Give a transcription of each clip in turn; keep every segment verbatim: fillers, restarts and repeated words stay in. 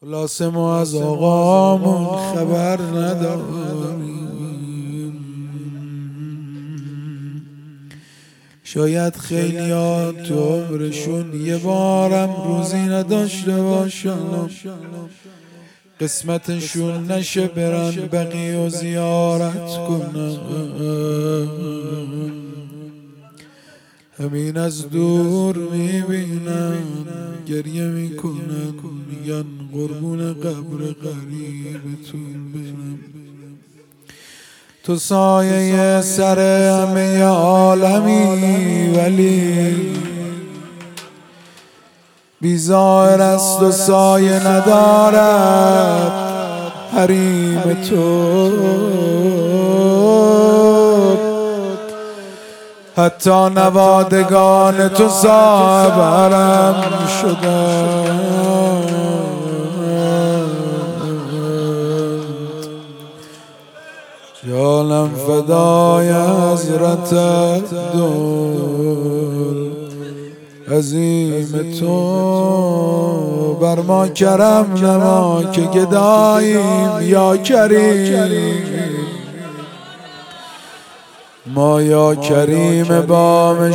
خلاصه ما از آقامون خبر نداریم. شاید خیلیات تو عمرشون یه بارم روزی نداشته باشن، قسمتشون نشه برن بقیه و زیارت کنن. همین از دور میبینن گریه میکنن، میگن قربون قبر قریبتون برم. تو سایه سر همه عالمی ولی بیزار است و سایه ندارد حریم تو. حتی نوادگان تو صابرم شدند. جانم فدای حضرت دل عظیم تو. بر ما کرم نما که گداییم یا کریم، ما یا کریم بام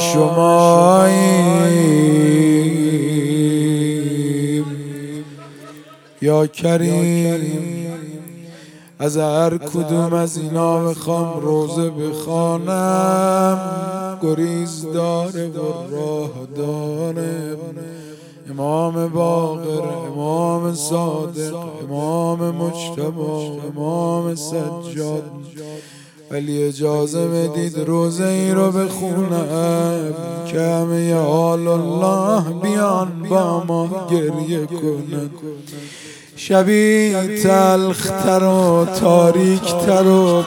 شماییم یا کریم. از هر کدوم از اینا بخوام روزه بخوانم گریز داره و راه داره. امام باقر، امام صادق، امام مجتبی، امام سجاد. ولی اجازه بدید روزه ای رو بخونم که همه آل الله بیان با ما گریه کنن. شبی تلختر و تاریکتر و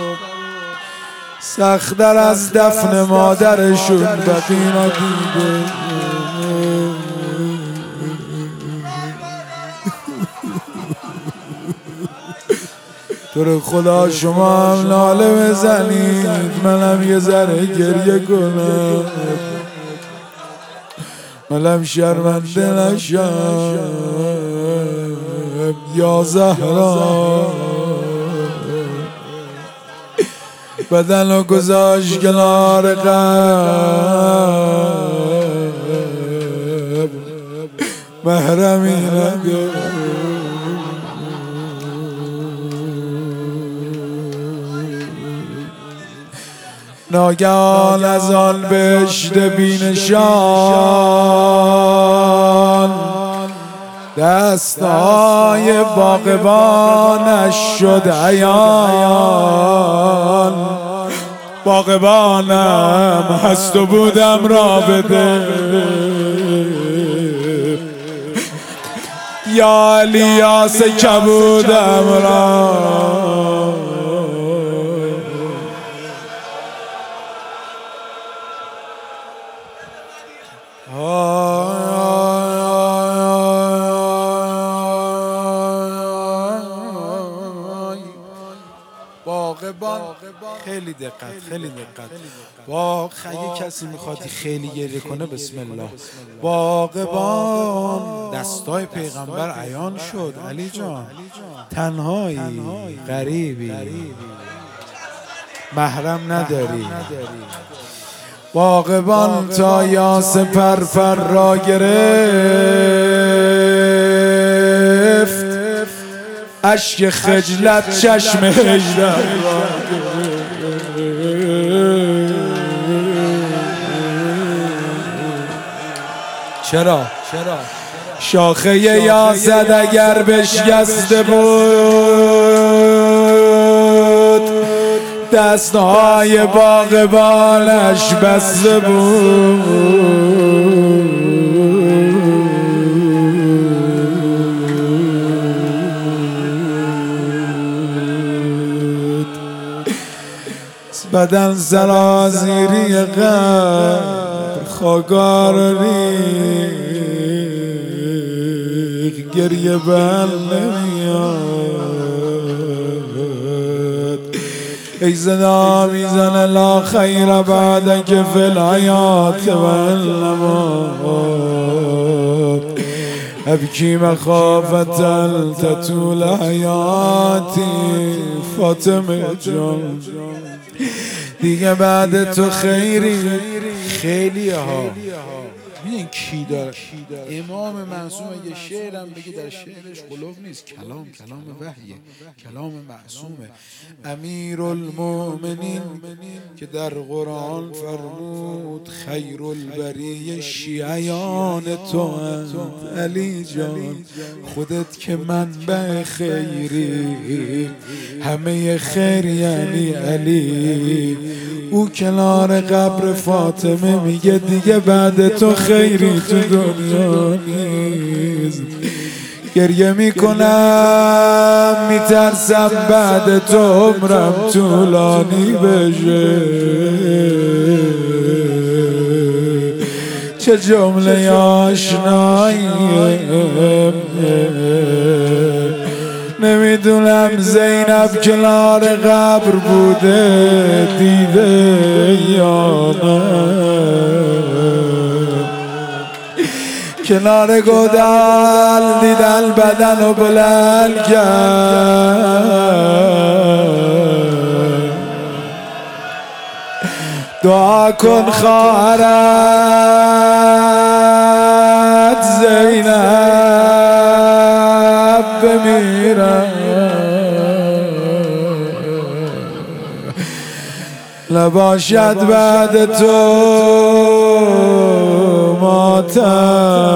سخت‌تر از دفن مادرشون بقی ندیده. تو رو خدا شما هم ناله بزنید منم یه ذره گریه کنم، منم شرمنده نشم. یا زهرا بدن و گذاشت کنار قلب، محرمی نگه. ناگهان از آن بهشت بینشان دستهای باغبانش شد عیان. باغبانم هست و بودم را بده، یا الیاس کبودم را. باغبان خیلی دقت، خیلی دقت. باغ اگه کسی میخواد خیلی گریه کنه بسم الله. باغبان دستای پیغمبر عیان شد. علی جان تنهایی، غریبی، محرم نداری. باغبان تا یاس پرپر را گرفت، اشک خجلت چشم هجده را گرفت. چرا؟ شاخه یاسد اگر بشکسته بود، دستهای باغبانش بسته بود. بدن سرازیری قبر خاکار ریخ، گریه بل نمیاد. ای صدا میزنه لا خیر بعدک فی الحیات و الموت. ابکی مخافة تطول حیاتی فاطمه جان. دیگه بعد تو خیری خیلی ها. میدین کی داره؟ امام معصوم اگه شعرم بگه در شعرش قلوب نیست، کلام کلام وحیه، کلام معصومه. امیرالمؤمنین که در قرآن فرمود خیر البریه شیعیان تو اند. علی جان خودت که منبع خیری، همه خیر یعنی علی. او کنار قبر فاطمه میگه دیگه بعد تو خیری تو دنیا نیست. گریه میکنم میترسم بعد تو عمرم طولانی بشه. چه جمله آشناییه. نمیدونم زینب کنار قبر بوده دیده یا نه. کنار گودال دیدن بدن و بلند کرد. دعا کن خواهرت زینب بمیرم. نباشد بعد تو ماتم